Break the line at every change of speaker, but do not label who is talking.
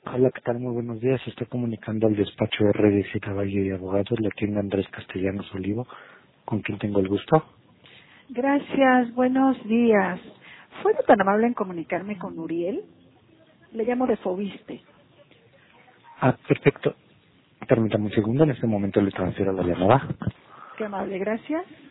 Hola, ¿qué tal? Muy buenos días. Se está comunicando al despacho RDC Caballo y Abogados. Le atiende Andrés Castellanos Olivo, con quien tengo el gusto.
Gracias, buenos días. ¿Fue tan amable en comunicarme con Uriel? Le llamo de Fobiste.
Ah, perfecto. Permítame un segundo. En este momento le transfiero la llamada.
Qué amable, gracias.